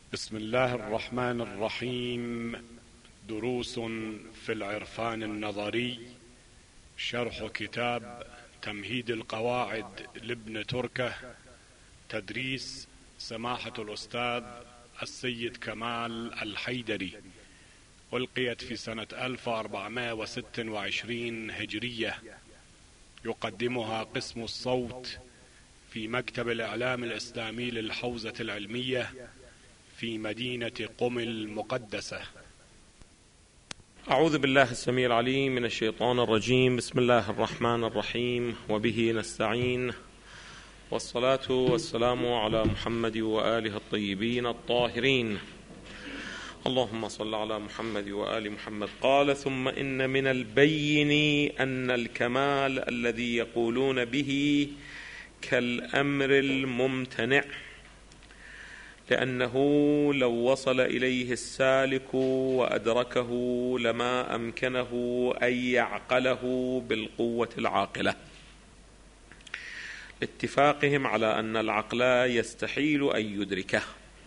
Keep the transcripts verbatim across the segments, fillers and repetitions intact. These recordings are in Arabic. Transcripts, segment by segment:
بسم الله الرحمن الرحيم. دروس في العرفان النظري، شرح كتاب تمهيد القواعد لابن تركة، تدريس سماحة الأستاذ السيد كمال الحيدري، ألقيت في سنة ألف وأربعمائة وستة وعشرين هجرية. يقدمها قسم الصوت في مكتب الإعلام الإسلامي للحوزة العلمية في مدينة قم المقدسة. أعوذ بالله السميع العليم من الشيطان الرجيم. بسم الله الرحمن الرحيم، وبه نستعين، والصلاة والسلام على محمد وآله الطيبين الطاهرين. اللهم صل على محمد وآل محمد. قال: ثم إن من البين أن الكمال الذي يقولون به كالأمر الممتنع، لأنه لو وصل إليه السالك وأدركه لما أمكنه أن يعقله بالقوة العاقلة، اتفاقهم على أن العقل يستحيل أن يدركه.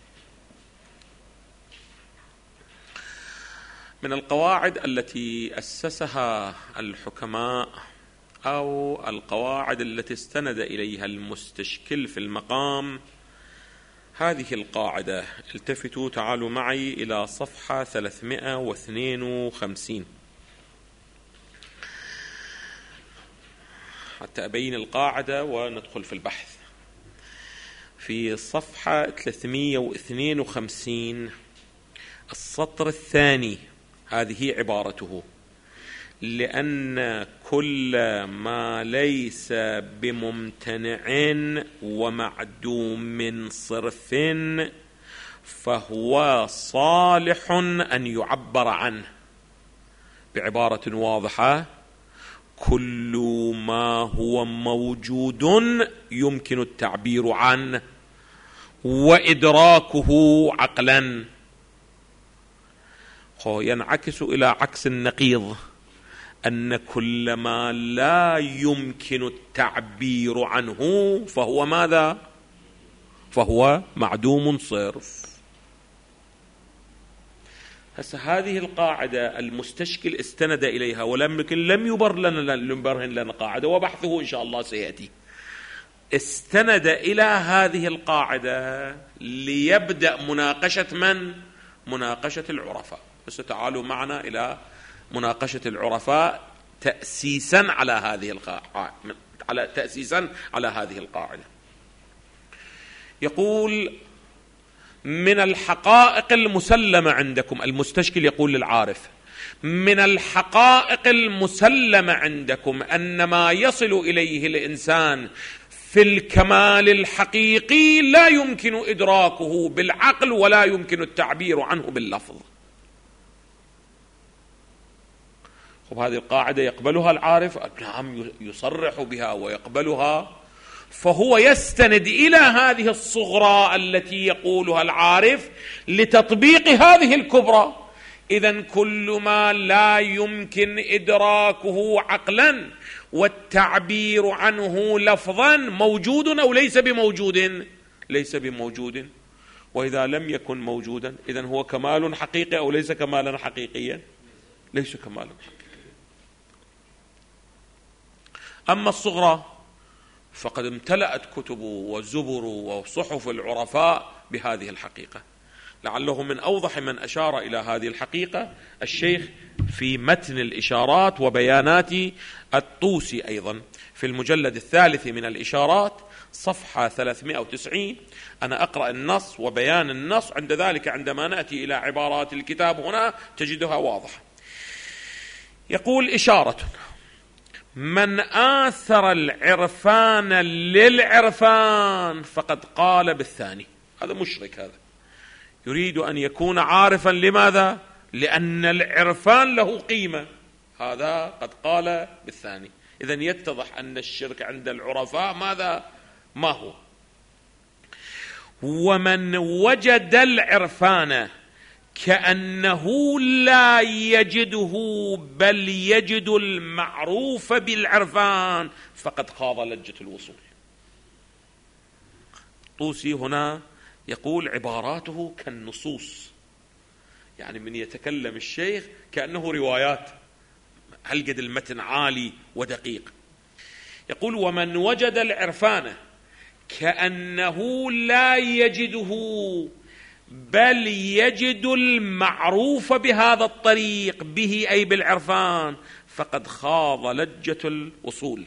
من القواعد التي أسسها الحكماء أو القواعد التي استند إليها المستشكل في المقام هذه القاعدة. التفتوا تعالوا معي إلى صفحة ثلاثمائة واثنين وخمسين حتى أبين القاعدة وندخل في البحث. في صفحة ثلاثمائة واثنين وخمسين السطر الثاني هذه عبارته: لأن كل ما ليس بممتنع ومعدوم صرف فهو صالح أن يعبر عنه. بعبارة واضحة: كل ما هو موجود يمكن التعبير عنه وإدراكه عقلا. ينعكس إلى عكس النقيض، أن كل ما لا يمكن التعبير عنه فهو ماذا؟ فهو معدوم صرف. هسه هذه القاعدة المستشكل استند إليها ولم يكن لم يبر لنا لنبرهن لنا قاعدة، وبحثه إن شاء الله سيأتي. استند إلى هذه القاعدة ليبدأ مناقشة من؟ مناقشة العرفاء. بس تعالوا معنا إلى مناقشة العرفاء تأسيسا على هذه القاعدة على تأسيسا على هذه القاعدة. يقول: من الحقائق المسلمة عندكم، المستشكل يقول للعارف: من الحقائق المسلمة عندكم أن ما يصل إليه الإنسان في الكمال الحقيقي لا يمكن إدراكه بالعقل ولا يمكن التعبير عنه باللفظ. وهذه القاعدة يقبلها العارف؟ نعم، يصرح بها ويقبلها. فهو يستند إلى هذه الصغرى التي يقولها العارف لتطبيق هذه الكبرى. إذن كل ما لا يمكن إدراكه عقلا والتعبير عنه لفظا موجود أو ليس بموجود؟ ليس بموجود. وإذا لم يكن موجودا إذن هو كمال حقيقي أو ليس كمالا حقيقيا؟ ليس كمالا حقيقيا. أما الصغرى فقد امتلأت كتب وزبر وصحف العرفاء بهذه الحقيقة. لعله من أوضح من أشار إلى هذه الحقيقة الشيخ في متن الإشارات وبيانات الطوسي، أيضا في المجلد الثالث من الإشارات صفحة ثلاثمائة وتسعين. أنا أقرأ النص وبيان النص، عند ذلك عندما نأتي إلى عبارات الكتاب هنا تجدها واضحة. يقول: إشارة: من آثر العرفان للعرفان فقد قال بالثاني. هذا مشرك، هذا يريد أن يكون عارفا. لماذا؟ لأن العرفان له قيمة. هذا قد قال بالثاني. إذن يتضح أن الشرك عند العرفاء ماذا؟ ما هو؟ ومن وجد العرفان كأنه لا يجده بل يجد المعروف بالعرفان فقد خاض لجة الوصول. طوسي هنا يقول عباراته كالنصوص، يعني من يتكلم الشيخ كأنه روايات، هالقد المتن عالي ودقيق. يقول ومن وجد العرفان كأنه لا يجده بل يجد المعروف بهذا الطريق به أي بالعرفان فقد خاض لجة الوصول.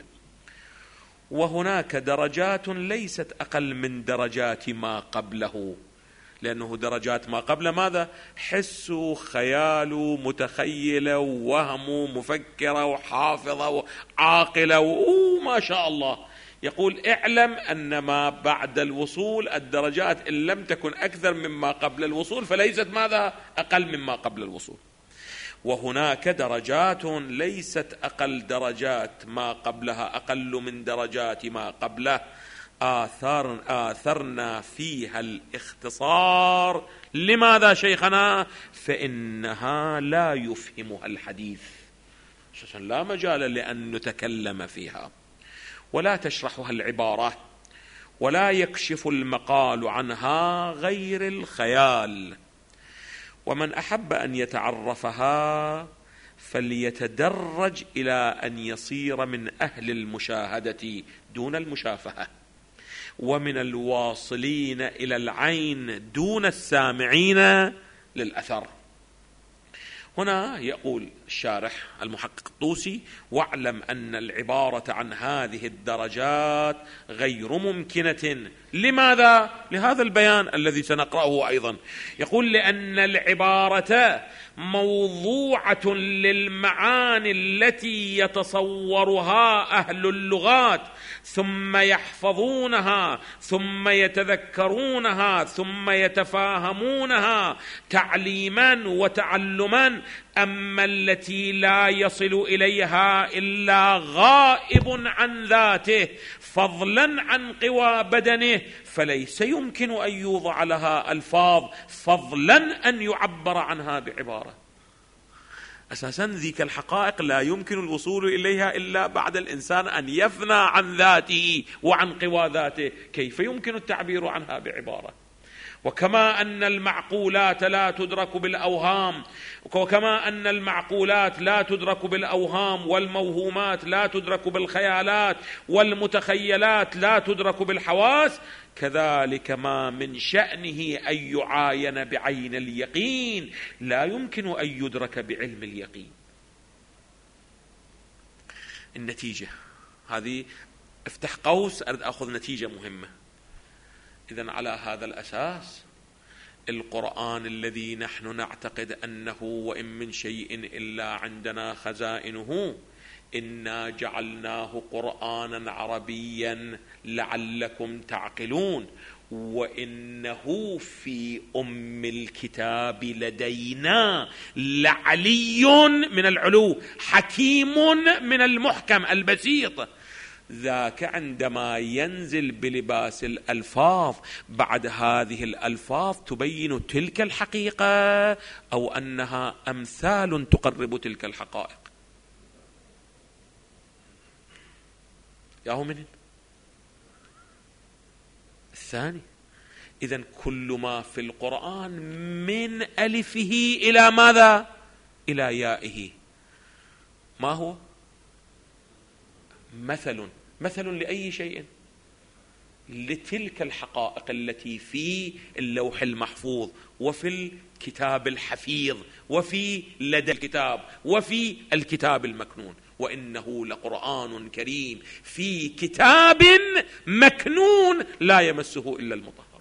وهناك درجات ليست أقل من درجات ما قبله، لأنه درجات ما قبل ماذا؟ حس خيال متخيل وهم مفكرة وحافظة وعاقلة وما شاء الله. يقول اعلم أن ما بعد الوصول الدرجات إن لم تكن أكثر مما قبل الوصول فليست ماذا؟ أقل مما قبل الوصول. وهناك درجات ليست أقل درجات ما قبلها أقل من درجات ما قبله، آثار آثرنا فيها الاختصار. لماذا شيخنا؟ فإنها لا يفهمها الحديث، لا مجال لأن نتكلم فيها، ولا تشرحها العبارات، ولا يكشف المقال عنها غير الخيال. ومن أحب أن يتعرفها فليتدرج إلى أن يصير من أهل المشاهدة دون المشافهة، ومن الواصلين إلى العين دون السامعين للأثر. هنا يقول الشارح المحقق الطوسي واعلم أن العبارة عن هذه الدرجات غير ممكنة. لماذا؟ لهذا البيان الذي سنقرأه أيضا. يقول لأن العبارة موضوعة للمعاني التي يتصورها أهل اللغات ثم يحفظونها ثم يتذكرونها ثم يتفاهمونها تعليما وتعلما، أما التي لا يصل إليها إلا غائب عن ذاته فضلا عن قوى بدنه فليس يمكن أن يوضع لها ألفاظ فضلا أن يعبر عنها بعبارة. أساسا ذيك الحقائق لا يمكن الوصول إليها إلا بعد الإنسان أن يفنى عن ذاته وعن قوى ذاته، كيف يمكن التعبير عنها بعبارة؟ وكما أن المعقولات لا تدرك بالأوهام وكما أن المعقولات لا تدرك بالأوهام والموهومات لا تدرك بالخيالات والمتخيلات لا تدرك بالحواس، كذلك ما من شأنه أن يعاين بعين اليقين لا يمكن أن يدرك بعلم اليقين. النتيجة هذه، افتح قوس أريد أخذ نتيجة مهمة. إذن على هذا الأساس القرآن الذي نحن نعتقد أنه وإن من شيء إلا عندنا خزائنه إنا جعلناه قرآنا عربيا لعلكم تعقلون وإنه في أم الكتاب لدينا لعلي من العلو حكيم من المحكم البسيط. ذاك عندما ينزل بلباس الألفاظ بعد هذه الألفاظ تبين تلك الحقيقة أو أنها أمثال تقرب تلك الحقائق. ياهو من الثاني. إذن كل ما في القرآن من ألفه إلى ماذا؟ إلى يائه ما هو؟ مثل مثل لأي شيء؟ لتلك الحقائق التي في اللوح المحفوظ وفي الكتاب الحفيظ وفي لدى الكتاب وفي الكتاب المكنون. وإنه لقرآن كريم في كتاب مكنون لا يمسه إلا المطهر.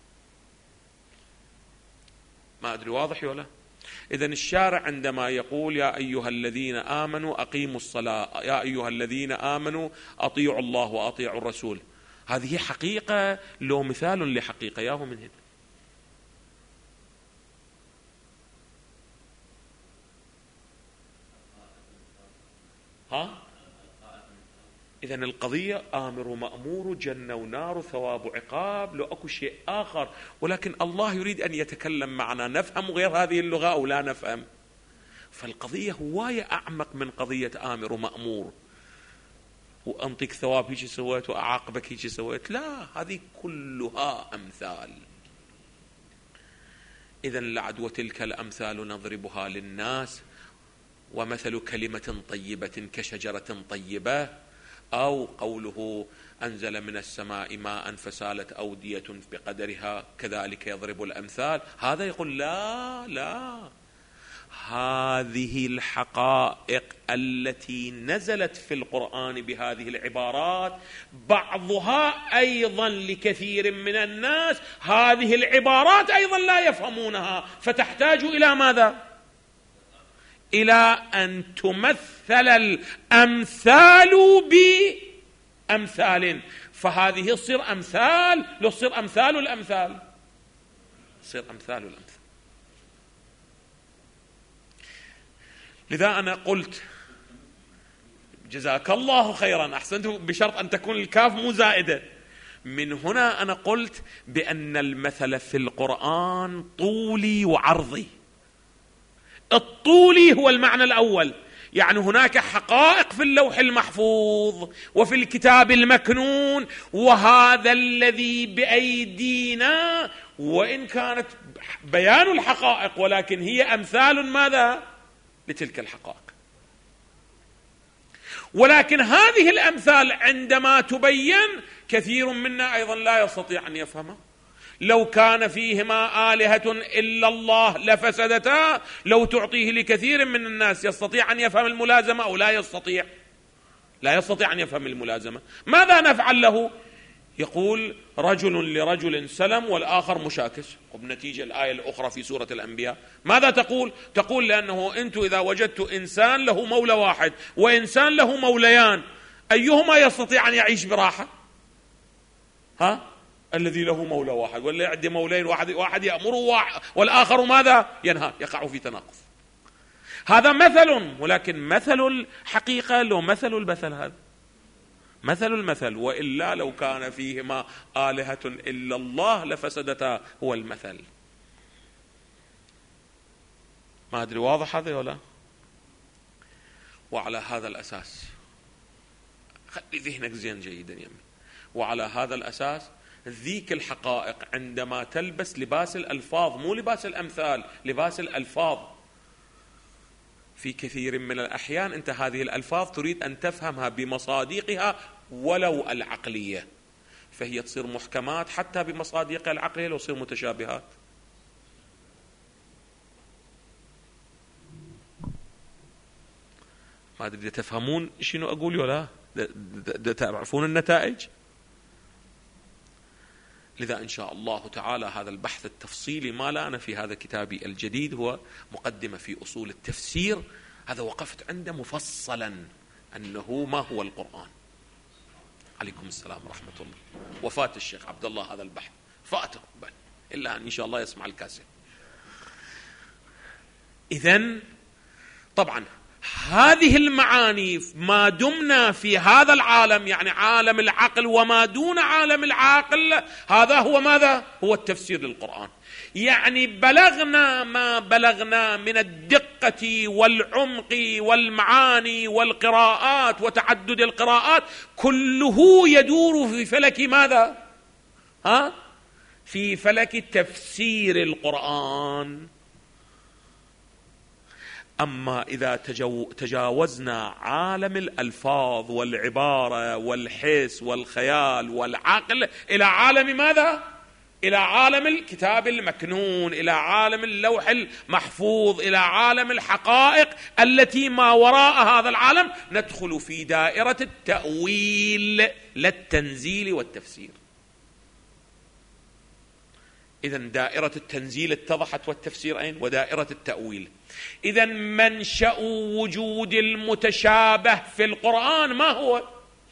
ما أدري واضح ولا؟ إذن الشارع عندما يقول يا أيها الذين آمنوا أقيموا الصلاة، يا أيها الذين آمنوا أطيعوا الله وأطيعوا الرسول، هذه حقيقة لو مثال لحقيقة ياهو من هنا. ها؟ إذن القضية آمر ومأمور جنة ونار ثواب وعقاب، لو أكو شيء آخر، ولكن الله يريد أن يتكلم معنا نفهم غير هذه اللغة أو لا نفهم. فالقضية هواية أعمق من قضية آمر ومأمور وأنطيك ثواب هيك سويت وأعاقبك هيك سويت، لا، هذه كلها أمثال. إذن لعد وتلك الأمثال نضربها للناس، ومثل كلمة طيبة كشجرة طيبة، أو قوله أنزل من السماء ماء فسالت أودية بقدرها كذلك يضرب الأمثال. هذا يقول لا لا، هذه الحقائق التي نزلت في القرآن بهذه العبارات بعضها أيضا لكثير من الناس هذه العبارات أيضا لا يفهمونها، فتحتاج إلى ماذا؟ إلى أن تمثل الأمثال بأمثال، فهذه تصير أمثال، لو تصير أمثال الأمثال، تصير أمثال الأمثال. لذا أنا قلت جزاك الله خيرا أحسنت، بشرط أن تكون الكاف مو زائدة. من هنا أنا قلت بأن المثل في القرآن طولي وعرضي. الطولي هو المعنى الأول، يعني هناك حقائق في اللوح المحفوظ وفي الكتاب المكنون، وهذا الذي بأيدينا وإن كانت بيان الحقائق ولكن هي أمثال ماذا؟ لتلك الحقائق. ولكن هذه الأمثال عندما تبين كثير منا أيضا لا يستطيع أن يفهمها. لو كان فيهما آلهة إلا الله لفسدتا، لو تعطيه لكثير من الناس يستطيع أن يفهم الملازمة أو لا يستطيع؟ لا يستطيع أن يفهم الملازمة. ماذا نفعل له؟ يقول رجل لرجل سلم والآخر مشاكس، وبنتيجة الآية الأخرى في سورة الأنبياء ماذا تقول؟ تقول لأنه أنتم إذا وجدت إنسان له مولى واحد وإنسان له موليان، أيهما يستطيع أن يعيش براحة؟ ها؟ الذي له مولى واحد، ولا يعدي مولين، واحد واحد يأمره والآخر ماذا؟ ينهى، يقع في تناقض. هذا مثل، ولكن مثل الحقيقة لو مثل المثل، هذا مثل المثل، وإلا لو كان فيهما آلهة إلا الله لفسدتا، هو المثل. ما أدري واضح هذا ولا؟ وعلى هذا الأساس خلي ذهنك زين جيدا يمي، وعلى هذا الأساس ذيك الحقائق عندما تلبس لباس الألفاظ، مو لباس الأمثال، لباس الألفاظ، في كثير من الأحيان أنت هذه الألفاظ تريد أن تفهمها بمصادقها ولو العقلية، فهي تصير محكمات حتى بمصادقها العقلية، لو تصير متشابهات. ما أدري تفهمون شنو أقول ولا تعرفون النتائج؟ لذا إن شاء الله تعالى هذا البحث التفصيلي ما لا أنا في هذا كتابي الجديد هو مقدمة في أصول التفسير، هذا وقفت عنده مفصلا أنه ما هو القرآن. عليكم السلام ورحمة الله. وفاة الشيخ عبد الله هذا البحث فاته بل إلا أن إن شاء الله يسمع الكاسة. إذن طبعا هذه المعاني ما دمنا في هذا العالم، يعني عالم العقل وما دون عالم العقل، هذا هو ماذا؟ هو التفسير للقرآن. يعني بلغنا ما بلغنا من الدقة والعمق والمعاني والقراءات وتعدد القراءات، كله يدور في فلك ماذا؟ ها؟ في فلك تفسير القرآن. أما إذا تجاوزنا عالم الألفاظ والعبارة والحس والخيال والعقل إلى عالم ماذا؟ إلى عالم الكتاب المكنون، إلى عالم اللوح المحفوظ، إلى عالم الحقائق التي ما وراء هذا العالم، ندخل في دائرة التأويل لا التنزيل والتفسير. إذن دائرة التنزيل اتضحت، والتفسير أين؟ ودائرة التأويل. إذن منشأ وجود المتشابه في القرآن ما هو؟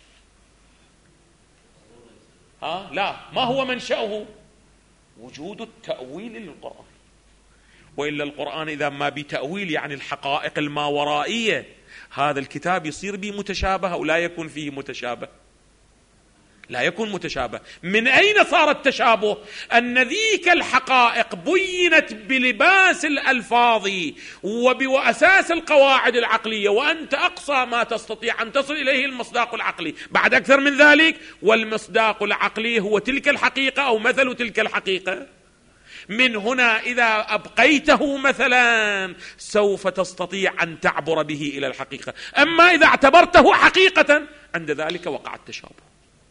ها؟ لا، ما هو منشأه؟ وجود التأويل للقرآن. وإلا القرآن إذا ما بتأويل يعني الحقائق الماورائية، هذا الكتاب يصير به متشابه أو لا يكون فيه متشابه؟ لا يكون متشابه. من أين صار التشابه؟ أن ذيك الحقائق بينت بلباس الألفاظ وبأساس القواعد العقلية، وأنت أقصى ما تستطيع أن تصل إليه المصداق العقلي. بعد أكثر من ذلك، والمصداق العقلي هو تلك الحقيقة أو مثل تلك الحقيقة. من هنا إذا أبقيته مثلا سوف تستطيع أن تعبر به إلى الحقيقة. أما إذا اعتبرته حقيقة عند ذلك وقع التشابه.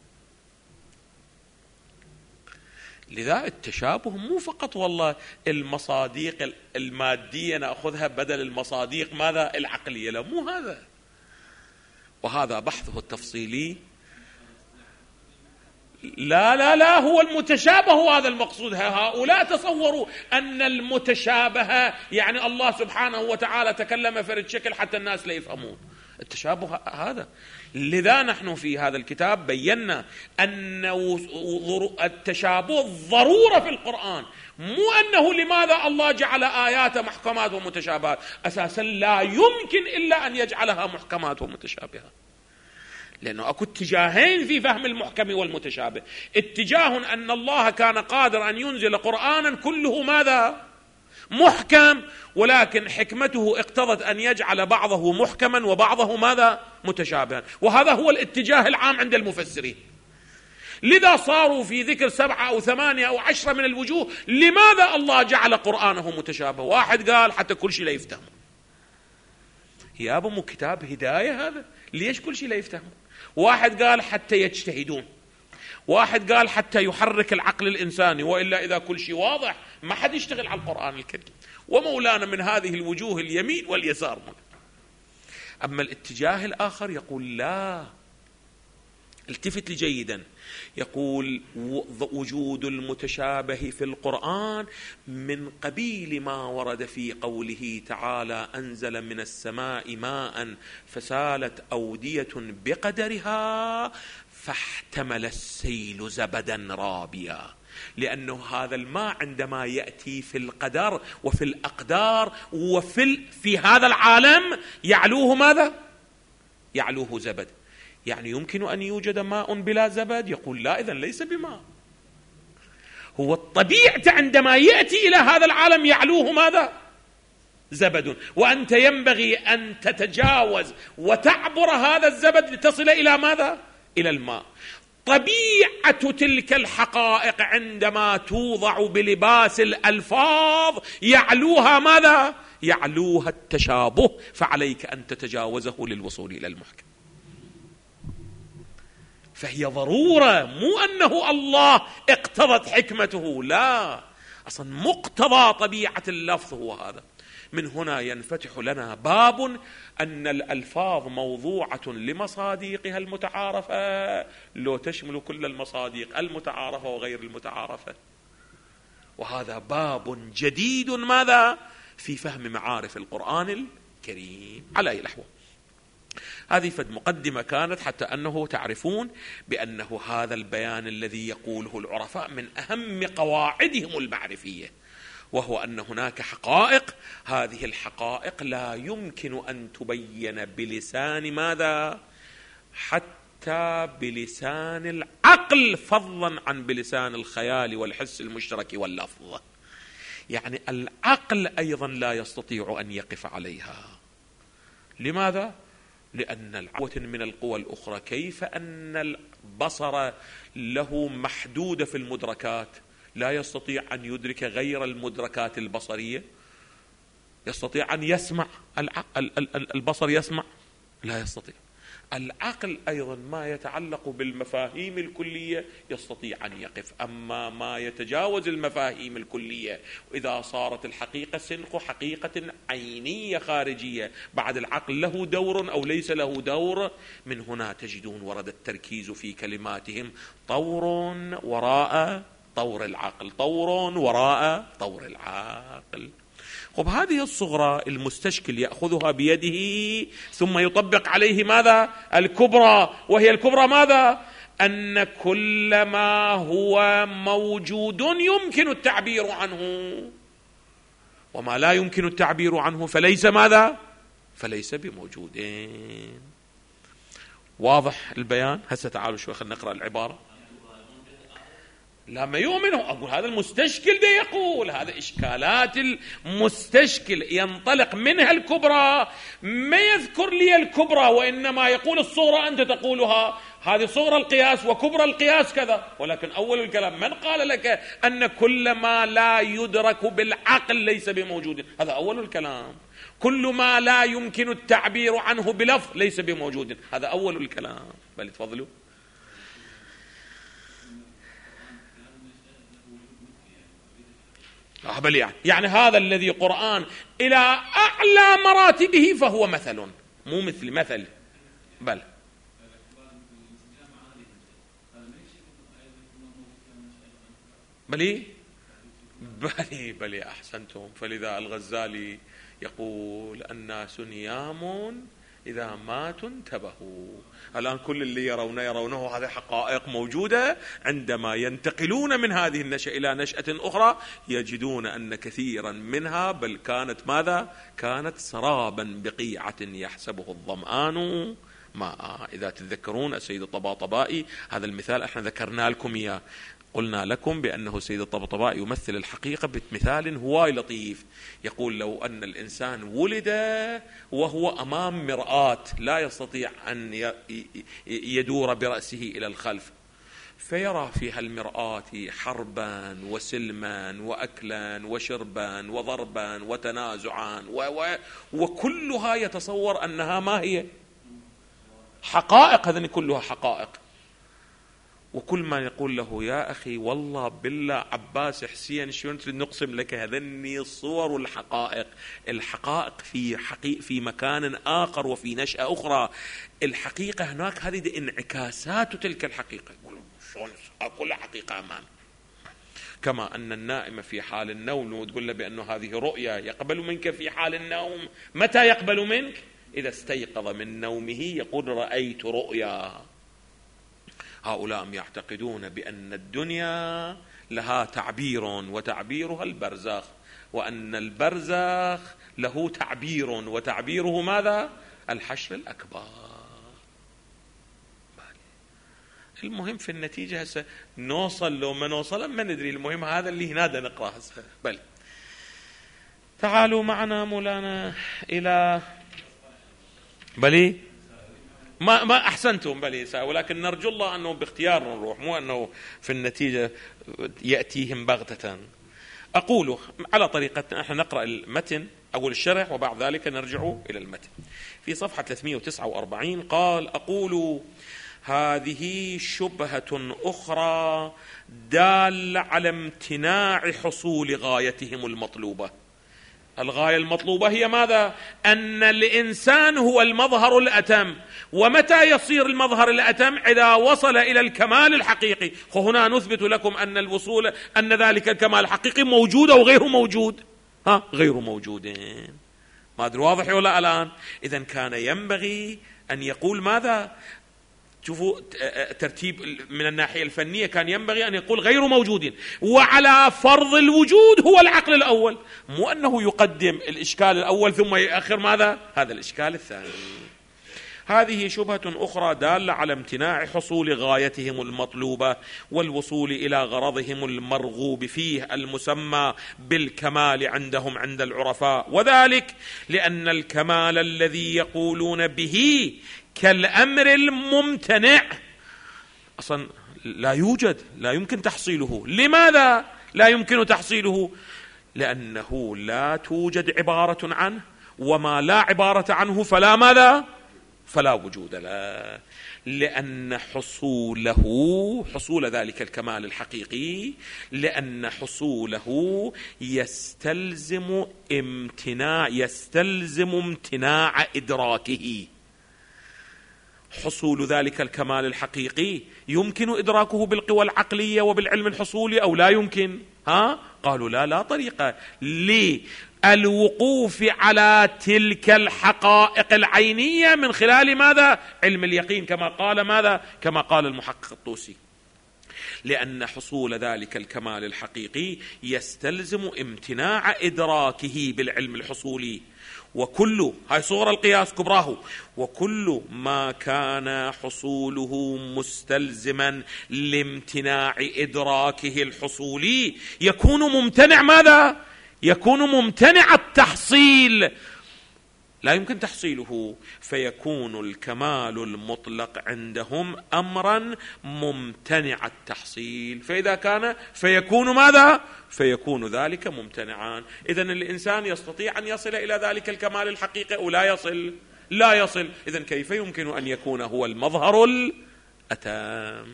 لذا التشابه مو فقط والله المصاديق المادية نأخذها بدل المصاديق ماذا العقلية، لا مو هذا. وهذا بحثه التفصيلي. لا لا لا هو المتشابه هذا المقصود. هؤلاء تصوروا أن المتشابه يعني الله سبحانه وتعالى تكلم فرد شكل حتى الناس لا يفهمون. التشابه هذا. لذا نحن في هذا الكتاب بينا أن التشابه ضرورة في القرآن، مو أنه لماذا الله جعل آيات محكمات ومتشابهات. أساسا لا يمكن إلا أن يجعلها محكمات ومتشابهات، لأنه أكو اتجاهين في فهم المحكم والمتشابه. اتجاه أن الله كان قادر أن ينزل قرآنا كله ماذا محكم، ولكن حكمته اقتضت أن يجعل بعضه محكما وبعضه ماذا متشابها، وهذا هو الاتجاه العام عند المفسرين. لذا صاروا في ذكر سبعة أو ثمانية أو عشرة من الوجوه لماذا الله جعل قرآنه متشابه. واحد قال حتى كل شيء لا يفتهمون. يا أبو مو كتاب هداية هذا، ليش كل شيء لا يفتهمون؟ واحد قال حتى يجتهدون، واحد قال حتى يحرك العقل الإنساني، وإلا إذا كل شيء واضح ما حد يشتغل على القرآن الكريم. ومولانا من هذه الوجوه اليمين واليسار. أما الاتجاه الآخر يقول لا، التفت لي جيدا، يقول وجود المتشابه في القرآن من قبيل ما ورد في قوله تعالى أنزل من السماء ماء فسالت أودية بقدرها فاحتمل السيل زبدا رابيا. لأنه هذا الماء عندما يأتي في القدر وفي الأقدار وفي في هذا العالم يعلوه ماذا؟ يعلوه زبد. يعني يمكن أن يوجد ماء بلا زبد؟ يقول لا، إذن ليس بماء. هو الطبيعة عندما يأتي إلى هذا العالم يعلوه ماذا؟ زبد. وأنت ينبغي أن تتجاوز وتعبر هذا الزبد لتصل إلى ماذا؟ إلى الماء. طبيعة تلك الحقائق عندما توضع بلباس الألفاظ يعلوها ماذا؟ يعلوها التشابه، فعليك أن تتجاوزه للوصول إلى المحكم. فهي ضرورة، مو أنه الله اقتضت حكمته، لا، أصلا مقتضى طبيعة اللفظ هو هذا. من هنا ينفتح لنا باب أن الألفاظ موضوعة لمصاديقها المتعارفة، لو تشمل كل المصاديق المتعارفة وغير المتعارفة. وهذا باب جديد ماذا؟ في فهم معارف القرآن الكريم. على أي الأحوال هذه فد مقدمة كانت حتى أنه تعرفون بأنه هذا البيان الذي يقوله العرفاء من أهم قواعدهم المعرفية، وهو أن هناك حقائق، هذه الحقائق لا يمكن أن تبين بلسان ماذا؟ حتى بلسان العقل، فضلا عن بلسان الخيال والحس المشترك واللفظ. يعني العقل أيضا لا يستطيع أن يقف عليها. لماذا؟ لأن العقوة من القوى الأخرى. كيف أن البصر له محدودة في المدركات، لا يستطيع أن يدرك غير المدركات البصرية؟ يستطيع أن يسمع؟ البصر يسمع؟ لا يستطيع. العقل أيضا ما يتعلق بالمفاهيم الكلية يستطيع أن يقف. أما ما يتجاوز المفاهيم الكلية، وإذا صارت الحقيقة سنق حقيقة عينية خارجية، بعد العقل له دور أو ليس له دور. من هنا تجدون ورد التركيز في كلماتهم طور وراء طور العقل، طور وراء طور العقل. خب هذه الصغرى المستشكل يأخذها بيده ثم يطبق عليه ماذا؟ الكبرى. وهي الكبرى ماذا؟ أن كل ما هو موجود يمكن التعبير عنه، وما لا يمكن التعبير عنه فليس ماذا؟ فليس بموجودين. واضح البيان؟ هسه تعالوا شوي خلينا نقرأ العبارة. لا ما يؤمنه. أقول هذا المستشكل ده يقول، هذا إشكالات المستشكل ينطلق منها الكبرى، ما يذكر لي الكبرى وإنما يقول الصغرى أنت تقولها. هذه صغرى القياس وكبرى القياس كذا. ولكن أول الكلام من قال لك أن كل ما لا يدرك بالعقل ليس بموجود؟ هذا أول الكلام. كل ما لا يمكن التعبير عنه بلفظ ليس بموجود، هذا أول الكلام. بل تفضلوا. بل يعني. يعني هذا الذي قرآن إلى أعلى مراتبه فهو مثل، مو مثل مثل. بل بلي بلي بلي أحسنتم. فلذا الغزالي يقول الناس نيام إذا ماتوا انتبهوا. الآن كل اللي يرونه يرونه هذه حقائق موجودة، عندما ينتقلون من هذه النشأة إلى نشأة أخرى يجدون أن كثيرا منها بل كانت ماذا؟ كانت سرابا بقيعة يحسبه الظمآن ماء. إذا تتذكرون السيد الطباطبائي، هذا المثال احنا ذكرنا لكم إياه، قلنا لكم بأنه السيد الطباطبائي يمثل الحقيقة بمثال هواي لطيف. يقول لو أن الإنسان ولد وهو أمام مرآة لا يستطيع أن يدور برأسه إلى الخلف، فيرى فيها المرآة حربا وسلما وأكلا وشربا وضربا وتنازعا و و وكلها يتصور أنها ما هي؟ حقائق. هذه كلها حقائق. وكل ما يقول له يا أخي والله بالله عباس حسين شلون نقسم لك هذني الصور والحقائق؟ الحقائق في حقيقة في مكان آخر وفي نشأة أخرى. الحقيقة هناك هذه انعكاسات تلك الحقيقة. شلون كل حقيقة أمام؟ كما أن النائم في حال النوم وتقول له بأنه هذه رؤيا يقبل منك في حال النوم. متى يقبل منك؟ إذا استيقظ من نومه يقول رأيت رؤيا. هؤلاء يعتقدون بأن الدنيا لها تعبير وتعبيرها البرزخ، وأن البرزخ له تعبير وتعبيره ماذا؟ الحشر الأكبر. المهم في النتيجة هسه نوصل لو ما نوصل ما ندري، المهم هذا اللي هنا نقرأ هسه. بل تعالوا معنا مولانا إلى بلي ما ما أحسنتم بلي، ولكن نرجو الله أنه باختيار نروح، مو أنه في النتيجة يأتيهم بغتة. أقول على طريقتنا احنا نقرأ المتن أول الشرح وبعد ذلك نرجع إلى المتن. في صفحة ثلاثمائة وتسعة وأربعين قال أقول هذه شبهة أخرى دالة على امتناع حصول غايتهم المطلوبة. الغاية المطلوبة هي ماذا؟ أن الإنسان هو المظهر الأتم. ومتى يصير المظهر الأتم؟ إذا وصل إلى الكمال الحقيقي. وهنا نثبت لكم أن الوصول أن ذلك الكمال الحقيقي موجود أو غير موجود؟ ها غير موجودين. ما أدري واضح ولا الآن؟ إذن كان ينبغي أن يقول ماذا؟ شوفوا ترتيب من الناحية الفنية، كان ينبغي أن يقول غير موجودين، وعلى فرض الوجود هو العقل الأول، مو أنه يقدم الإشكال الأول ثم يأخر ماذا؟ هذا الإشكال الثاني. هذه شبهة أخرى دالة على امتناع حصول غايتهم المطلوبة والوصول إلى غرضهم المرغوب فيه المسمى بالكمال عندهم عند العرفاء، وذلك لأن الكمال الذي يقولون به كالأمر الممتنع أصلا لا يوجد، لا يمكن تحصيله. لماذا لا يمكن تحصيله؟ لأنه لا توجد عبارة عنه، وما لا عبارة عنه فلا ماذا؟ فلا وجود له. لأن حصوله حصول ذلك الكمال الحقيقي لأن حصوله يستلزم امتناع يستلزم امتناع إدراكه. حصول ذلك الكمال الحقيقي يمكن إدراكه بالقوى العقلية وبالعلم الحصولي أو لا يمكن؟ ها؟ قالوا لا لا طريقة للوقوف على تلك الحقائق العينية من خلال ماذا؟ علم اليقين، كما قال ماذا؟ كما قال المحقق الطوسي. لأن حصول ذلك الكمال الحقيقي يستلزم امتناع إدراكه بالعلم الحصولي. وكل هاي صورة القياس كبراه، وكل ما كان حصوله مستلزما لامتناع إدراكه الحصولي يكون ممتنع ماذا؟ يكون ممتنع التحصيل. لا يمكن تحصيله، فيكون الكمال المطلق عندهم أمرا ممتنع التحصيل. فإذا كان فيكون ماذا؟ فيكون ذلك ممتنعا. إذن الإنسان يستطيع أن يصل إلى ذلك الكمال الحقيقي أو لا يصل؟ لا يصل. إذن كيف يمكن أن يكون هو المظهر الأتم؟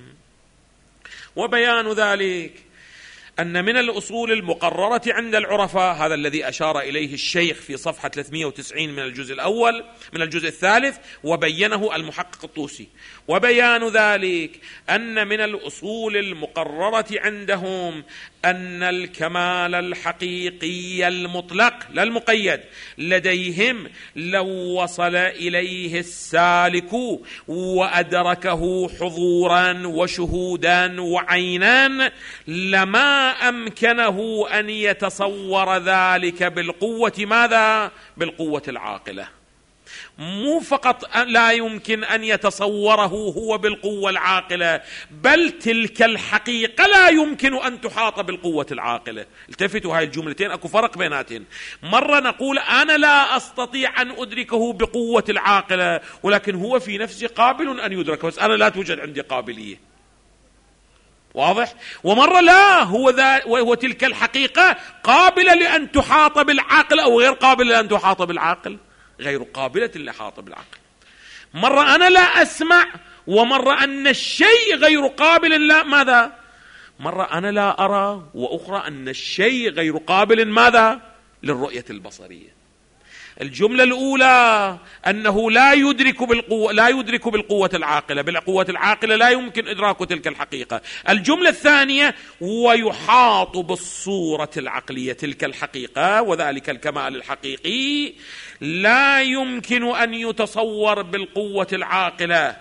وبيان ذلك أن من الأصول المقررة عند العرفاء، هذا الذي أشار إليه الشيخ في صفحة ثلاثمئة وتسعين من الجزء الأول من الجزء الثالث، وبينه المحقق الطوسي. وبيان ذلك أن من الأصول المقررة عندهم أن الكمال الحقيقي المطلق لا المقيد لديهم لو وصل إليه السالك وأدركه حضورا وشهودا وعينا لما أمكنه أن يتصور ذلك بالقوة ماذا؟ بالقوة العاقلة. مو فقط لا يمكن أن يتصوره هو بالقوة العاقلة، بل تلك الحقيقة لا يمكن أن تحاط بالقوة العاقلة. التفتوا هاي الجملتين، أكو فرق بيناتهم. مرة نقول أنا لا أستطيع أن أدركه بقوة العاقلة، ولكن هو في نفسه قابل أن يدرك، بس أنا لا توجد عندي قابلية. واضح؟ ومرة لا، هو ذا وهو تلك الحقيقة قابلة لأن تحاط بالعقل أو غير قابلة لأن تحاط بالعقل، غير قابلة للإحاطة بالعقل. مرة أنا لا أسمع، ومرة أن الشيء غير قابل لا ماذا؟ مرة أنا لا أرى، وأخرى أن الشيء غير قابل ماذا؟ للرؤية البصرية. الجملة الأولى أنه لا يدرك بالقوة لا يدرك بالقوة العاقلة، بالقوة العاقلة لا يمكن إدراك تلك الحقيقة. الجملة الثانية ويحاط بالصورة العقلية تلك الحقيقة، وذلك الكمال الحقيقي لا يمكن أن يتصور بالقوة العاقلة،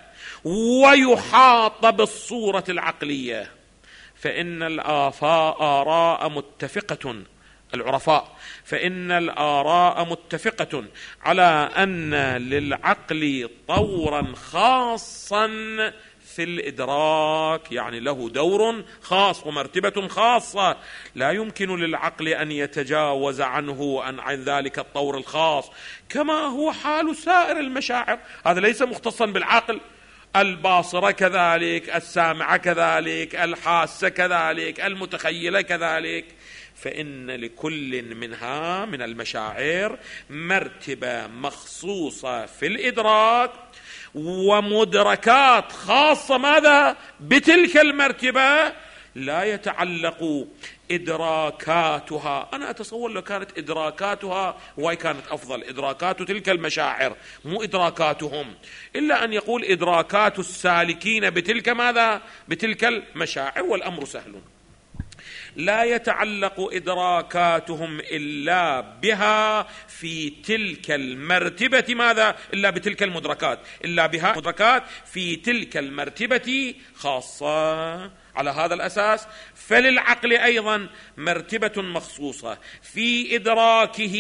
ويحاط بالصورة العقلية. فإن الآفاء آراء متفقة العرفاء فإن الآراء متفقة على أن للعقل طورا خاصا في الإدراك، يعني له دور خاص ومرتبة خاصة لا يمكن للعقل أن يتجاوز عنه عن ذلك الطور الخاص، كما هو حال سائر المشاعر. هذا ليس مختصا بالعقل، الباصرة كذلك، السامعة كذلك، الحاسة كذلك، المتخيلة كذلك. فإن لكل منها من المشاعر مرتبة مخصوصة في الإدراك، ومدركات خاصة ماذا؟ بتلك المرتبة لا يتعلق إدراكاتها. أنا أتصور لو كانت إدراكاتها واي كانت أفضل، إدراكات تلك المشاعر مو إدراكاتهم، إلا أن يقول إدراكات السالكين بتلك ماذا؟ بتلك المشاعر، والأمر سهل. لا يتعلق إدراكاتهم إلا بها في تلك المرتبة ماذا؟ إلا بتلك المدركات، إلا بها مدركات في تلك المرتبة خاصة. على هذا الأساس فللعقل أيضا مرتبة مخصوصة في إدراكه،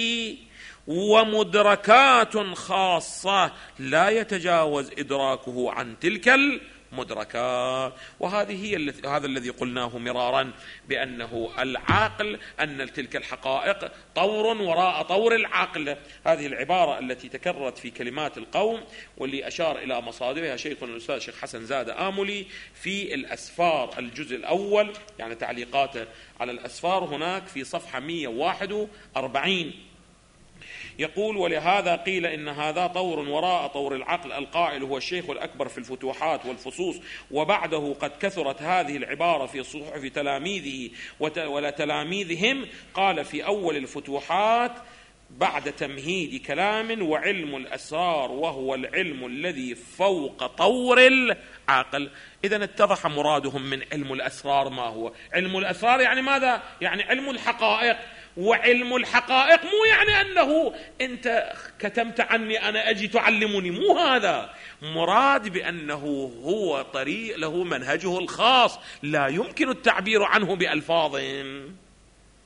ومدركات خاصة لا يتجاوز إدراكه عن تلك المدركات. وهذه هي هذا الذي قلناه مرارا بأنه العقل، أن تلك الحقائق طور وراء طور العقل. هذه العبارة التي تكررت في كلمات القوم، واللي أشار إلى مصادرها شيخنا الأستاذ شيخ حسن زاد آملي في الأسفار الجزء الأول، يعني تعليقاته على الأسفار هناك في صفحة مئة وواحد وأربعين، يقول: ولهذا قيل إن هذا طور وراء طور العقل. القائل هو الشيخ الأكبر في الفتوحات والفصوص، وبعده قد كثرت هذه العبارة في صحف تلاميذه ولا تلاميذهم. قال في أول الفتوحات بعد تمهيد كلام: وعلم الأسرار وهو العلم الذي فوق طور العقل. إذن اتضح مرادهم من علم الأسرار. ما هو علم الأسرار؟ يعني ماذا؟ يعني علم الحقائق. وعلم الحقائق مو يعني أنه أنت كتمت عني أنا أجي تعلمني، مو هذا مراد، بأنه هو طريق له منهجه الخاص لا يمكن التعبير عنه بألفاظ.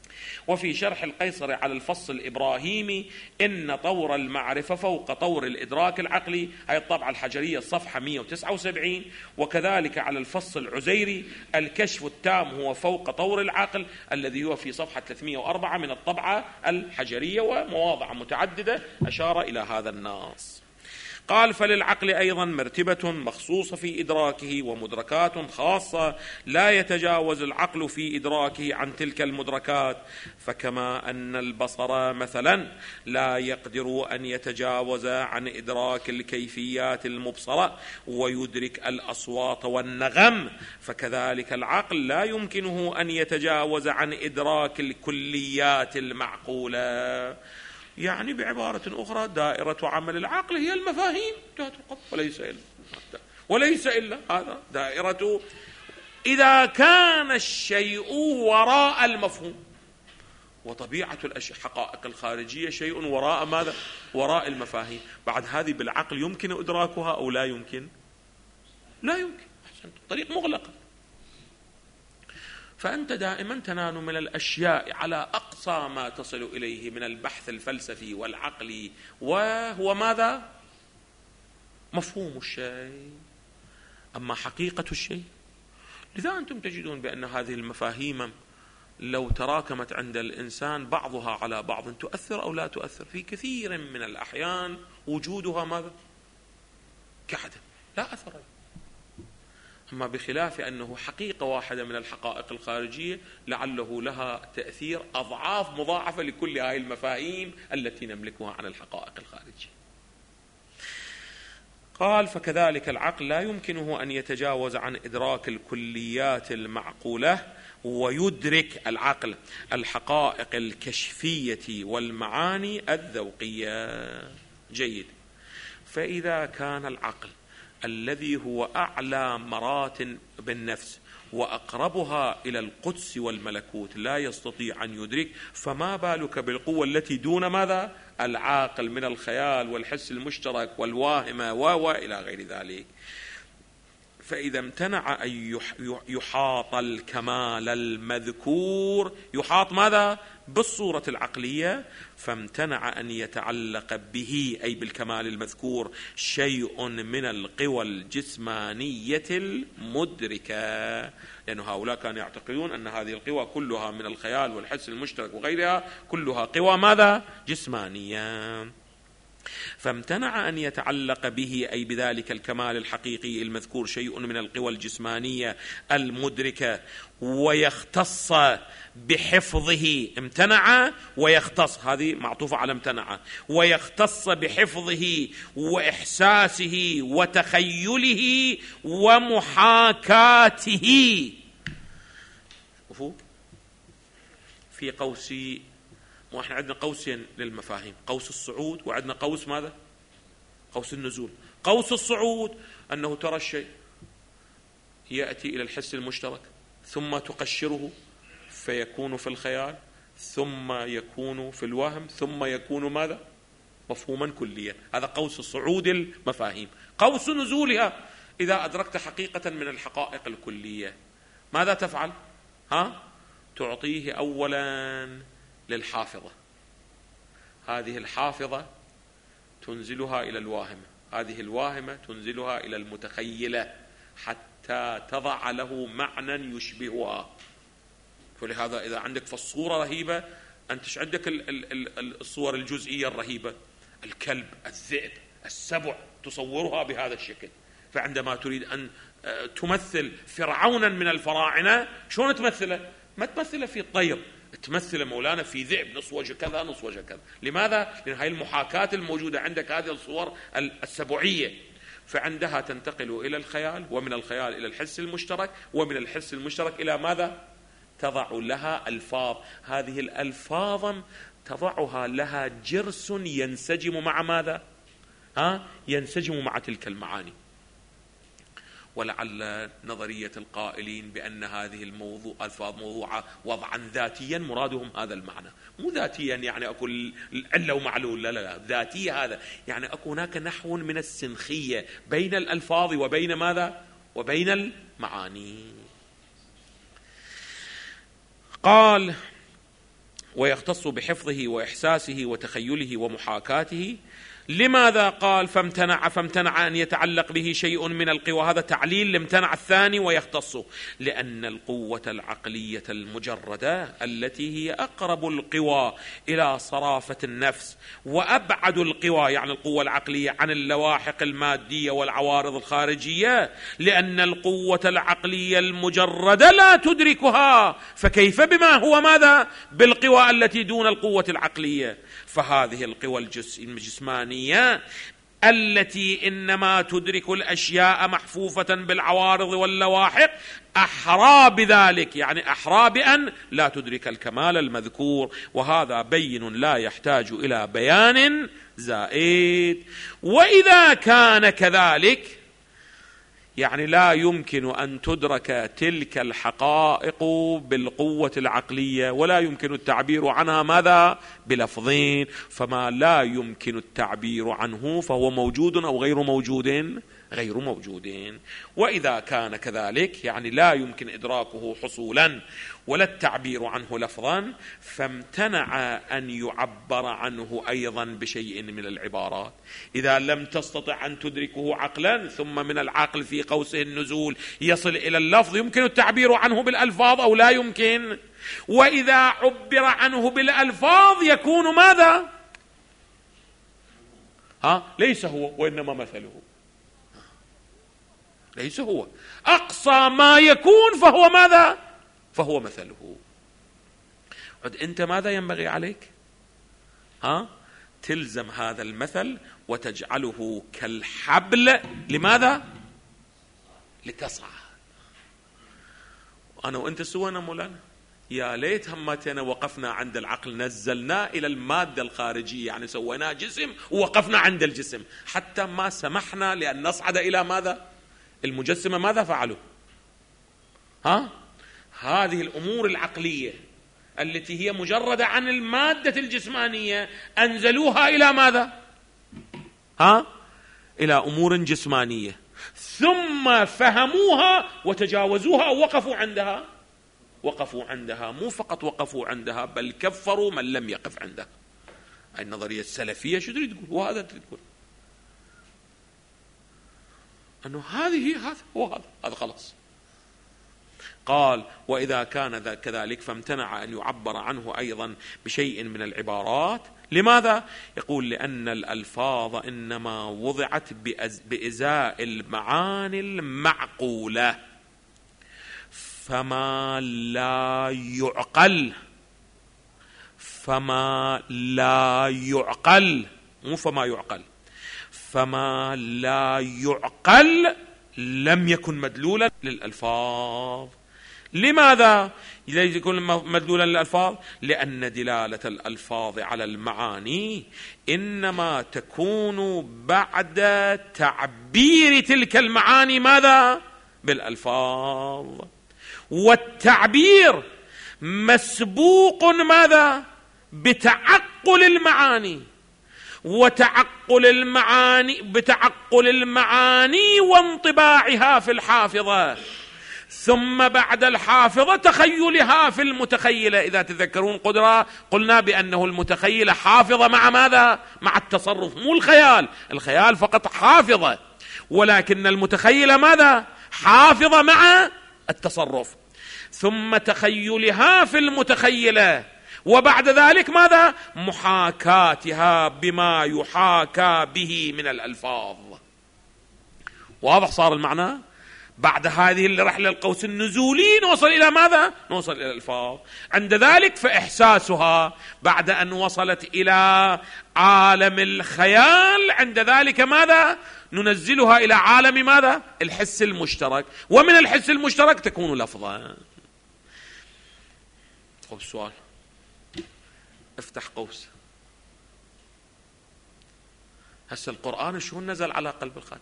وفي شرح القيصر على الفصل الإبراهيمي إن طور المعرفة فوق طور الإدراك العقلي، هي الطبعة الحجرية الصفحة مئة وتسعة وسبعين. وكذلك على الفصل العزيري الكشف التام هو فوق طور العقل، الذي هو في صفحة ثلاثمئة وأربعة من الطبعة الحجرية، ومواضع متعددة أشار إلى هذا النص. قال: فللعقل أيضا مرتبة مخصوصة في إدراكه ومدركات خاصة لا يتجاوز العقل في إدراكه عن تلك المدركات، فكما أن البصر مثلا لا يقدر أن يتجاوز عن إدراك الكيفيات المبصرة ويدرك الأصوات والنغم، فكذلك العقل لا يمكنه أن يتجاوز عن إدراك الكليات المعقولة. يعني بعبارة أخرى دائرة عمل العقل هي المفاهيم وليس إلا وليس إلا هذا دائرة. إذا كان الشيء وراء المفهوم، وطبيعة الحقائق الخارجية شيء وراء ماذا؟ وراء المفاهيم. بعد هذه بالعقل يمكن إدراكها أو لا يمكن؟ لا يمكن. الطريق مغلقة. فأنت دائما تنال من الأشياء على أقصى ما تصل إليه من البحث الفلسفي والعقلي، وهو ماذا؟ مفهوم الشيء، أما حقيقة الشيء. لذا أنتم تجدون بأن هذه المفاهيم لو تراكمت عند الإنسان بعضها على بعض تؤثر أو لا تؤثر. في كثير من الأحيان وجودها ماذا؟ كعدم، لا أثر. أما بخلاف أنه حقيقة واحدة من الحقائق الخارجية لعله لها تأثير أضعاف مضاعفة لكل هذه المفاهيم التي نملكها عن الحقائق الخارجية. قال: فكذلك العقل لا يمكنه أن يتجاوز عن إدراك الكليات المعقولة ويدرك العقل الحقائق الكشفية والمعاني الذوقية. جيد. فإذا كان العقل الذي هو أعلى مراتب بالنفس وأقربها إلى القدس والملكوت لا يستطيع أن يدرك، فما بالك بالقوة التي دون ماذا؟ العاقل من الخيال والحس المشترك والواهمة وإلى غير ذلك. فإذا امتنع أن يحاط الكمال المذكور، يحاط ماذا؟ بالصورة العقلية، فامتنع أن يتعلق به أي بالكمال المذكور شيء من القوى الجسمانية المدركة، لأن هؤلاء كانوا يعتقدون أن هذه القوى كلها من الخيال والحس المشترك وغيرها كلها قوى ماذا؟ جسمانية. فامتنع أن يتعلق به أي بذلك الكمال الحقيقي المذكور شيء من القوى الجسمانية المدركة ويختص بحفظه. امتنع ويختص، هذه معطوفة على امتنع. ويختص بحفظه وإحساسه وتخيله ومحاكاته. في قوسي، واحنا عندنا قوسين للمفاهيم، قوس الصعود وعندنا قوس ماذا؟ قوس النزول. قوس الصعود أنه ترى الشيء يأتي إلى الحس المشترك ثم تقشره فيكون في الخيال ثم يكون في الوهم ثم يكون ماذا؟ مفهوما كليا. هذا قوس الصعود المفاهيم. قوس نزولها إذا أدركت حقيقة من الحقائق الكلية ماذا تفعل؟ ها؟ تعطيه أولا للحافظة، هذه الحافظة تنزلها إلى الواهمة، هذه الواهمة تنزلها إلى المتخيلة حتى تضع له معنى يشبهها. فلهذا إذا عندك في الصورة رهيبة أنت عندك الصور الجزئية الرهيبة، الكلب، الذئب، السبع، تصورها بهذا الشكل. فعندما تريد أن تمثل فرعونا من الفراعنة شلون تمثله؟ ما تمثله في الطير، تمثل مولانا في ذئب نص وجه كذا نص وجه كذا. لماذا؟ لأن هاي المحاكاة الموجودة عندك هذه الصور السبعية، فعندها تنتقل إلى الخيال، ومن الخيال إلى الحس المشترك، ومن الحس المشترك إلى ماذا؟ تضع لها ألفاظ، هذه الألفاظ تضعها لها جرس ينسجم مع ماذا؟ ها؟ ينسجم مع تلك المعاني. ولعل نظرية القائلين بأن هذه الموضوع ألفاظ موضوعة وضعا ذاتيا مرادهم هذا المعنى، مو ذاتيا يعني أقول علة ومعلول، لا لا لا، ذاتية هذا يعني أكو هناك نحو من السنخية بين الألفاظ وبين ماذا؟ وبين المعاني. قال: ويختص بحفظه وإحساسه وتخيله ومحاكاته. لماذا قال فامتنع فامتنع أن يتعلق به شيء من القوى؟ هذا تعليل لامتنع الثاني ويختص. لأن القوة العقلية المجردة التي هي أقرب القوى إلى صرافة النفس وأبعد القوى، يعني القوة العقلية، عن اللواحق المادية والعوارض الخارجية، لأن القوة العقلية المجردة لا تدركها، فكيف بما هو ماذا بالقوى التي دون القوة العقلية؟ فهذه القوى الجسمانية التي إنما تدرك الأشياء محفوفة بالعوارض واللواحق أحرى بذلك، يعني أحرى بأن لا تدرك الكمال المذكور، وهذا بين لا يحتاج إلى بيان زائد. وإذا كان كذلك يعني لا يمكن أن تدرك تلك الحقائق بالقوة العقلية، ولا يمكن التعبير عنها ماذا بلفظين، فما لا يمكن التعبير عنه فهو موجود أو غير موجود غير موجود. وإذا كان كذلك يعني لا يمكن إدراكه حصولا ولا التعبير عنه لفظا، فامتنع أن يعبر عنه أيضا بشيء من العبارات. إذا لم تستطع أن تدركه عقلا، ثم من العقل في قوسه النزول يصل إلى اللفظ، يمكن التعبير عنه بالألفاظ أو لا يمكن؟ وإذا عبر عنه بالألفاظ يكون ماذا؟ ها؟ ليس هو وإنما مثله، ليس هو، أقصى ما يكون فهو ماذا؟ فهو مثله. عد أنت ماذا ينبغي عليك؟ ها؟ تلزم هذا المثل وتجعله كالحبل. لماذا؟ لتصعد. أنا وأنت سوينا مولانا، يا ليت همتنا وقفنا عند العقل، نزلنا إلى المادة الخارجية، يعني سوينا جسم ووقفنا عند الجسم، حتى ما سمحنا لأن نصعد إلى ماذا؟ المجسمة. ماذا فعلوا؟ ها؟ هذه الأمور العقلية التي هي مجردة عن المادة الجسمانية أنزلوها إلى ماذا؟ ها؟ إلى أمور جسمانية، ثم فهموها وتجاوزوها أو وقفوا عندها. وقفوا عندها، مو فقط وقفوا عندها بل كفروا من لم يقف عندها. النظرية السلفية شو تريد تقول؟ وهذا تريد تقول أنه هذه هذا هو هذا هذا خلاص. قال وإذا كان كذلك فامتنع أن يعبر عنه أيضا بشيء من العبارات. لماذا؟ يقول لأن الألفاظ إنما وضعت بإزاء المعاني المعقولة، فما لا يعقل فما لا يعقل مو فما يعقل فما لا يعقل لم يكن مدلولا للألفاظ. لماذا لا يكون مدلولا للألفاظ؟ لأن دلالة الألفاظ على المعاني إنما تكون بعد تعبير تلك المعاني ماذا؟ بالألفاظ، والتعبير مسبوق ماذا؟ بتعقل المعاني، وتعقل المعاني بتعقل المعاني وانطباعها في الحافظة، ثم بعد الحافظة تخيلها في المتخيلة. إذا تذكرون قدرة قلنا بأنه المتخيلة حافظة مع ماذا؟ مع التصرف، مو الخيال. الخيال فقط حافظة، ولكن المتخيلة ماذا؟ حافظة مع التصرف، ثم تخيلها في المتخيلة، وبعد ذلك ماذا؟ محاكاتها بما يحاكى به من الألفاظ. واضح صار المعنى؟ بعد هذه الرحلة القوس النزولي نوصل إلى ماذا؟ نوصل إلى الألفاظ. عند ذلك فإحساسها بعد أن وصلت إلى عالم الخيال، عند ذلك ماذا؟ ننزلها إلى عالم ماذا؟ الحس المشترك، ومن الحس المشترك تكون لفظا. خب السؤال، افتح قوس. هسه القرآن شو نزل على قلب الخاتم؟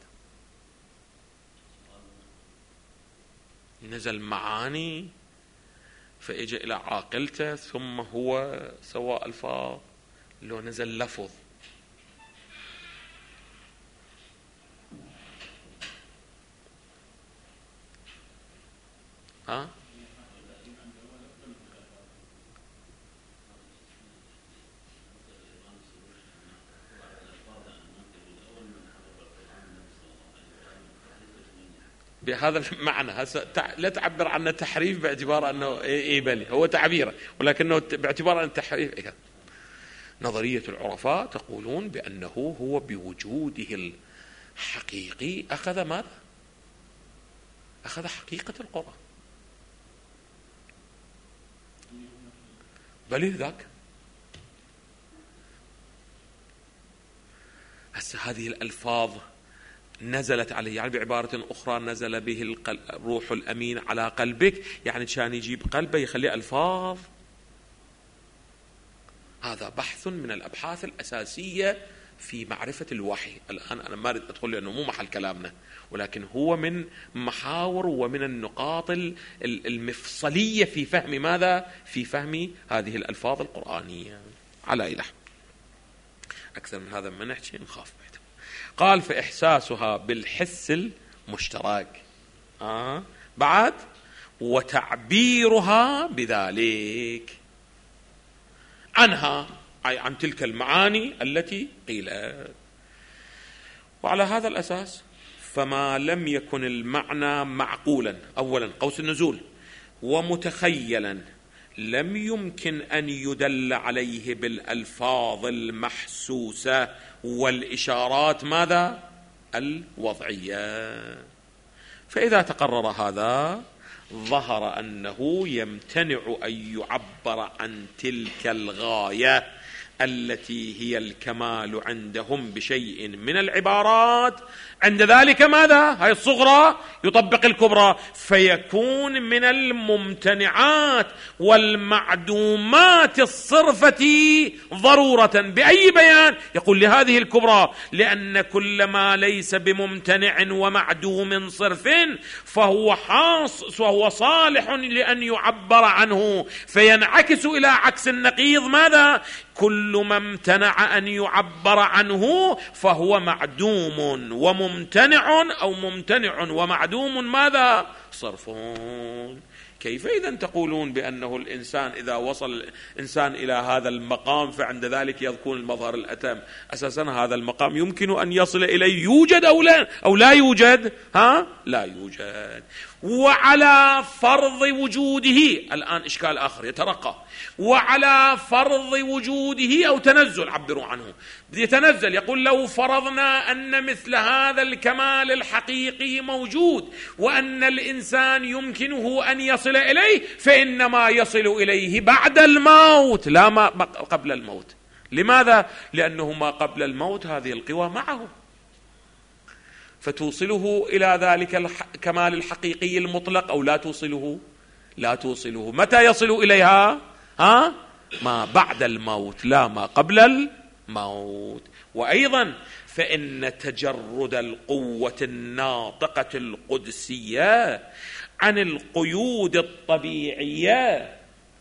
نزل معاني فإجا إلى عاقلته، ثم هو سوى ألفاظ، لو نزل لفظ. ها؟ بهذا المعنى. لا تعبر عنه تحريف باعتبار أنه إيه بل هو تعبيره، ولكنه باعتبار أنه تحريف. نظرية العرفاء تقولون بأنه هو بوجوده الحقيقي أخذ ماذا؟ أخذ حقيقة القرآن. بل ذاك هسه هذه الألفاظ نزلت عليه، يعني بعبارة أخرى نزل به الروح الأمين على قلبك، يعني كان يجيب قلبه يخليه ألفاظ. هذا بحث من الأبحاث الأساسية في معرفة الوحي. الآن أنا ما أريد أدخل لأنه مو محل كلامنا، ولكن هو من محاور ومن النقاط المفصلية في فهم ماذا؟ في فهم هذه الألفاظ القرآنية. على إله أكثر من هذا ما نحكي نخاف. قال فإحساسها بالحس المشترك آه. بعد وتعبيرها بذلك عنها، أي عن تلك المعاني التي قيلت. وعلى هذا الأساس فما لم يكن المعنى معقولا أولا قوس النزول ومتخيلا لم يمكن أن يدل عليه بالألفاظ المحسوسة والإشارات ماذا؟ الوضعية. فإذا تقرر هذا ظهر أنه يمتنع أن يعبر عن تلك الغاية التي هي الكمال عندهم بشيء من العبارات. عند ذلك ماذا؟ هاي الصغرى يطبق الكبرى، فيكون من الممتنعات والمعدومات الصرفة ضرورة. بأي بيان؟ يقول لهذه الكبرى، لأن كل ما ليس بممتنع ومعدوم صرف فهو حاص وهو صالح لأن يعبر عنه، فينعكس إلى عكس النقيض ماذا؟ كل ما امتنع أن يعبر عنه فهو معدوم وممتنع، أو ممتنع ومعدوم ماذا؟ صرفون. كيف إذا تقولون بأنه الإنسان إذا وصل الإنسان إلى هذا المقام فعند ذلك يكون المظهر الأتم؟ أساسا هذا المقام يمكن أن يصل إليه، يوجد أو لا أو لا يوجد؟ ها؟ لا يوجد. وعلى فرض وجوده، الآن إشكال آخر يترقى، وعلى فرض وجوده أو تنزل، عبروا عنه يتنزل، يقول لو فرضنا أن مثل هذا الكمال الحقيقي موجود وأن الإنسان يمكنه أن يصل إليه، فإنما يصل إليه بعد الموت لا ما قبل الموت. لماذا؟ لأنه ما قبل الموت هذه القوى معه، فتوصله إلى ذلك الكمال الحقيقي المطلق أو لا توصله؟ لا توصله. متى يصل إليها؟ ها؟ ما بعد الموت لا ما قبل الموت. وأيضا فإن تجرد القوة الناطقة القدسية عن القيود الطبيعية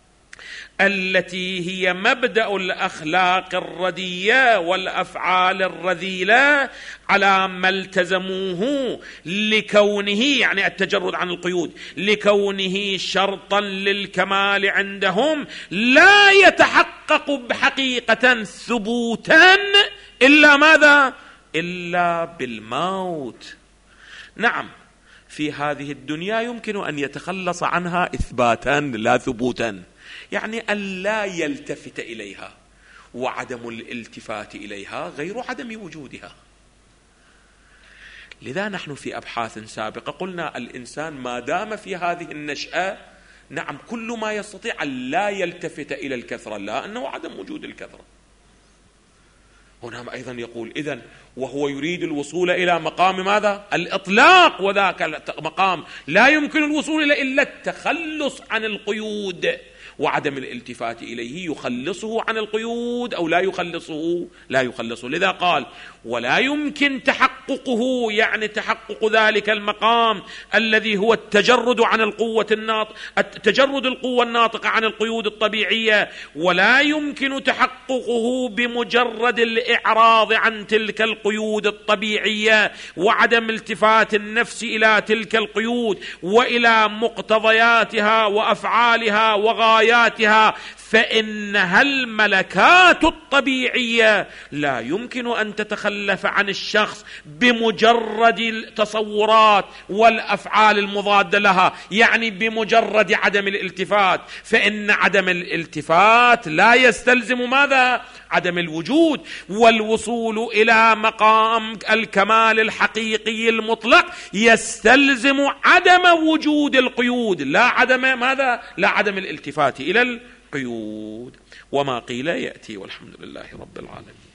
التي هي مبدأ الأخلاق الردية والأفعال الرذيلة على ما التزموه لكونه، يعني التجرد عن القيود، لكونه شرطا للكمال عندهم، لا يتحقق بحقيقة ثبوتا إلا ماذا؟ إلا بالموت. نعم، في هذه الدنيا يمكن أن يتخلص عنها إثباتا لا ثبوتا، يعني أن لا يلتفت إليها، وعدم الالتفات إليها غير عدم وجودها. لذا نحن في أبحاث سابقة قلنا الإنسان ما دام في هذه النشأة، نعم كل ما يستطيع أن لا يلتفت إلى الكثرة، لا أنه عدم وجود الكثرة. هنا أيضا يقول إذن وهو يريد الوصول إلى مقام ماذا؟ الإطلاق، وذاك المقام لا يمكن الوصول إلى إلا التخلص عن القيود، وعدم الالتفات إليه يخلصه عن القيود أو لا يخلصه؟ لا يخلصه. لذا قال ولا يمكن تحققه، يعني تحقق ذلك المقام الذي هو التجرد عن القوة الناطقة، تجرد القوة الناطقة عن القيود الطبيعية، ولا يمكن تحققه بمجرد الإعراض عن تلك القيود الطبيعية وعدم التفات النفس إلى تلك القيود وإلى مقتضياتها وأفعالها وغاياتها، فإنها الملكات الطبيعية لا يمكن أن تتخلف عن الشخص بمجرد التصورات والأفعال المضادة لها، يعني بمجرد عدم الالتفات، فإن عدم الالتفات لا يستلزم ماذا؟ عدم الوجود. والوصول إلى مقام الكمال الحقيقي المطلق يستلزم عدم وجود القيود، لا عدم ماذا؟ لا عدم الالتفات إلى القيود. وما قيل يأتي، والحمد لله رب العالمين.